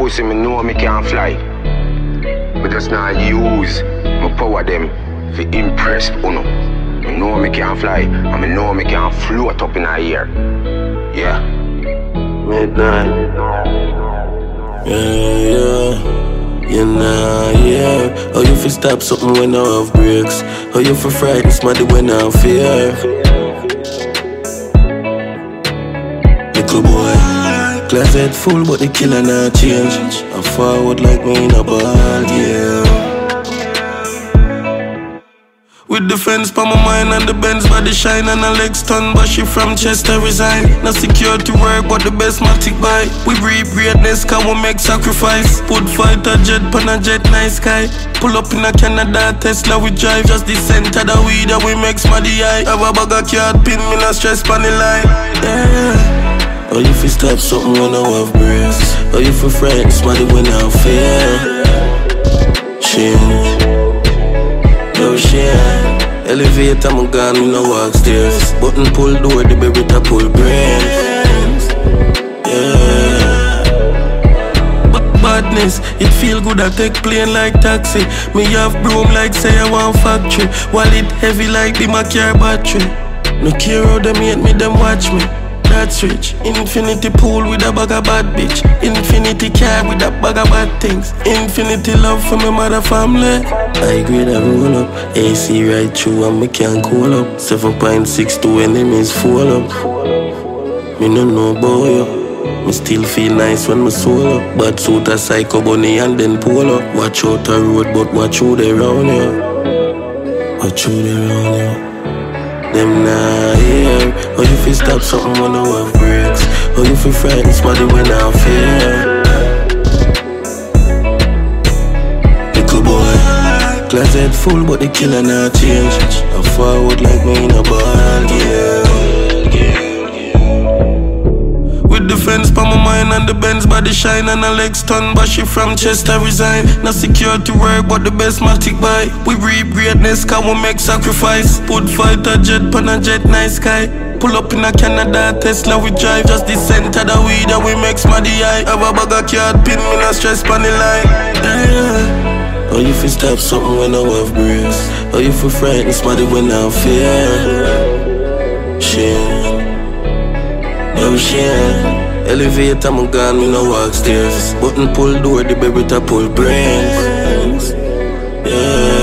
pussy, me know me can't fly. But just not use my power them to impress uno. Me know me can't fly, and me know me can't float up in the air. Yeah. Midnight. You know, yeah. How you fi stop something when I have breaks? How you fi frighten somebody when I fear? Little boy, closet full but the killer not change. I forward like me in a ball, yeah. With the fence pa my mind and the Benz body shine and a leg stun, but she from Chester resign. Not secure to work but the best matic buy. We breed greatness cause we make sacrifice. Put fighter jet pan a jet nice sky. Pull up in a Canada Tesla we drive. Just the center the weed that we make smaddy eye. Have a bag of card pin me not stress pan the line. Yeah. How you fi stop something when I have breaks? How you fi frighten somebody when I fear? Shit. No shit. Elevator, I'm gone, me no walk stairs. Button pull door, the baby to pull brains. Yeah. Badness, it feel good, I take plane like taxi. Me have broom like say I want factory. Wallet heavy like the Macare battery. No care how them hate me, them watch me. That's rich. Infinity pool with a bag of bad bitch. Infinity car with a bag of bad things. Infinity love for my mother family. I grade a roll up. AC right through and me can cool up. 7.6 to enemies fall up. Me no know about you. Me still feel nice when me soul up. But suit a psycho bunny and then pull up. Watch out the road but watch who they round you. Watch who they round you. Them not here. How you fi stop something when I have breaks? How you fi frighten somebody when I fear? Little boy, closet full but the killer not change. I forward like me in a ball, yeah. With the fence pa my mind and the Benz body shine and a leg stun, but she from Chester resign. Not secure to work but the best matic buy. We breed greatness cause we make sacrifice. Put fighter jet pan a jet nice sky. Pull up in a Canada Tesla we drive. Just the center the weed that we make smaddy eye. Have a bag of card pin me not stress pan the line. Yeah. How you fi stop something when I have breaks? How you fi frighten somebody when I fear? Shit. Oh shit. Elevator, I'm gone, me no walk stairs. Button pull door, the baby to pull brains. Yeah.